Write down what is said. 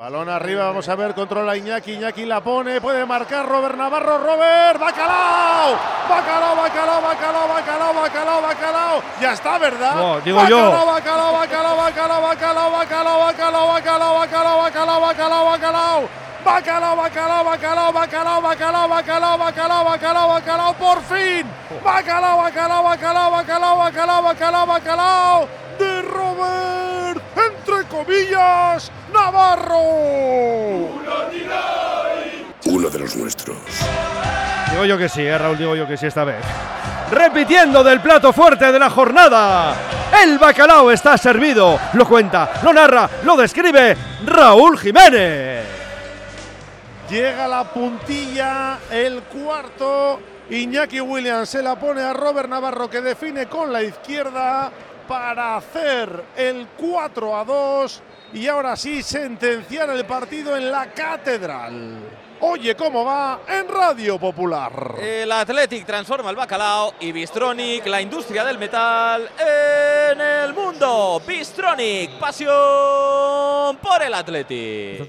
Balón arriba, vamos a ver, controla Iñaki, Iñaki la pone, puede marcar Robert Navarro, Robert, Bacalao, Bacalao, Bacalao, Bacalao, Bacalao, Bacalao, Bacalao, ya está, ¿verdad? No, digo Bacalao, yo. Bacalao, Bacalao, Bacalao, Bacalao, Bacalao, Bacalao, Bacalao, Bacalao, Bacalao, Bacalao, Bacalao. Bacalao, bacalao, bacalao, bacalao, bacalao, bacalao, bacalao, bacalao, bacalao, por fin. Bacalao, bacalao, bacalao, bacalao, bacalao, bacalao, bacalao. De Robert, entre comillas, Navarro. Uno de los nuestros. Digo yo que sí, Raúl, digo yo que sí esta vez. Repitiendo del plato fuerte de la jornada. El bacalao está servido. Lo cuenta, lo narra, lo describe Raúl Jiménez. Llega la puntilla, el cuarto. Iñaki Williams se la pone a Robert Navarro, que define con la izquierda para hacer el 4-2 y ahora sí sentenciar el partido en la Catedral. Oye cómo va en Radio Popular. El Athletic transforma el bacalao y Bystronic, la industria del metal en el mundo. Bystronic, pasión por el Athletic.